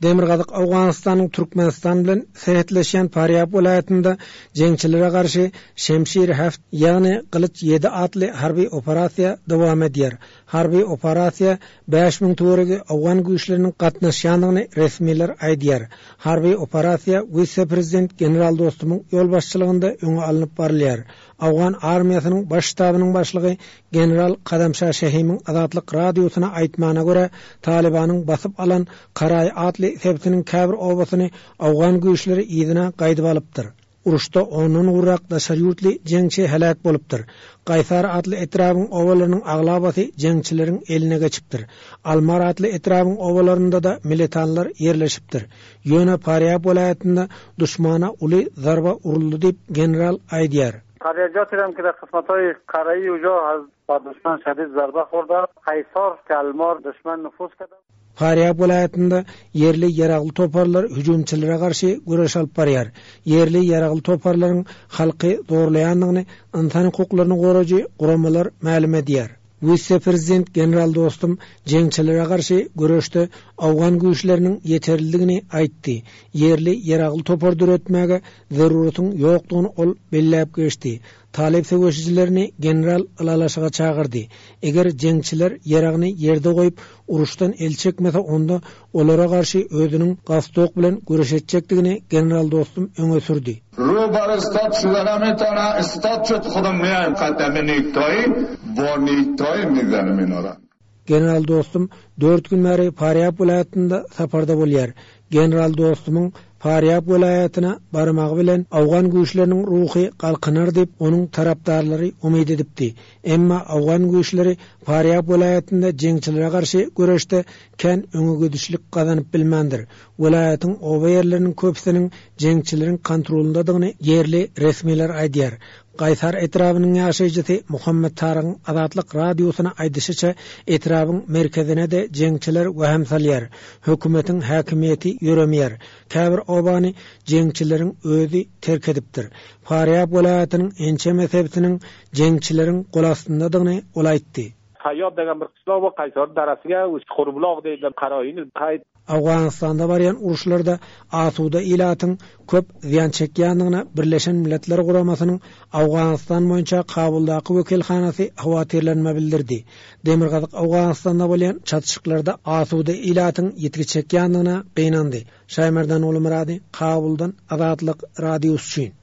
Demirgazyk Awganistanyň Türkmenistan bilen seretleşen Faryab welaýatynda jeňçilere garşy Şemşir Haft ýagny Qılıç 7 atly harby operasiýa dowam edýär. Harby operasiýa 5000 töweregi Awgan güýçleriniň gatnaşýanlygyny resmiler aýdýar. Harby operasiýa vice-prezident general dostumyň ýol başçylygynda öňe alınıp barylýar. Awgan armiýasynyň baş ştabynyň başlygy general Qadamşah Şehimiň Azatlyk radiosyna aýtmana görä Talibanyň basyp alan Qaray atly sebtiniň käbir obasyny Awgan güýçleri ýygyna gaýdyp alypdyr. Uruşda onun urak daşar yurtly jeňçi helak bolupdyr. Qaysar atly etrabyň owalarynyň aglabasy jeňçileriň eline geçipdir. Almar atly etrabyň owalarynda da militanlar yerleşipdir. Ýöne Faryab welaýatynda düşmana uly zarba uruldy diýip general aýdýar. خارجات هم که در قسمت‌های قرایی اونجا از با دشمن شدید ضربه خورده. قیصار تلمار دشمن نفوذ کرده. Faryab welaýatynda yerli ýaragly toparlar hüjümçilere garşy güreş alyp barýar. Yerli ýaragly toparlaryň halky zorlaýanlygyny, insan hukuklaryny goragy guramalar ma'lum edýär. Vice-prezident general dostum jeňçilere garşy güreşde Awgan güýçleriniň ýeterliligini aýtdy. Yerli ýaragly topar döretmäge zaruratyn ýokdugyny ol belläp geçdi. Talip söwüşçilerini general alalaşyga çağırdy. Eger jeňçiler ýaragyny ýerde goýup uruşdan el çekmese onda olara garşy özüniň gastoq bilen güreşetjekdigini general dostum öňe sürdi. Robar stat şulara metana stat çöt xudam meýan qadamini toy, borni toy mizanı menora. General dostum 4 gün bäri Faryab welaýatynda saparda bolýar. General dostumyň Faryab welaýatyna barmagy bilen Awgan güýçleriniň ruhy galkynar diýip onuň tarapdarlary umyd edipdi. Emma Awgan güýçleri Faryab welaýatynda jeňçilere garşy güreşde kän öňügedişlik gazanyp bilmendir. Welaýatyň oba ýerleriniň köpsiniň jeňçileriň kontrolundadygyny yerli resmiler aýdýar. Qaysar etrabynyň ýaşaýjysy Muhammed Tarıgyň Azatlyk radiosyna aýdyşyça etrabyň merkezine de jeňçiler wähem salýar. Hökümetiň häkimiýeti ýöremýär. Käbir obany jeňçileriň özi terk edipdir. Faryab welaýatynyň ençe mezhebiniň jeňçileriň gol astyndadygyny ol aýtdy. Haýat degan bir kysla bu Qaysar darasiga Qurbulaq diýilen Qaraýyny gaýt. Awganistanda barýan uruşlarda asuda ilatyň köp ziýan çekýändigine Birleşen Milletler Guramasynyň Awganistan boýunça Kabuldaky wekilhanasy hawatirlenme bildirdi. Demirgazyk Awganistanda bolýan çatışyklarda asuda ilatyň ýetgi çekýändigine gynandy. Şaýmerdan Ulumrady Kabuldan Azatlyk radiosu üçin.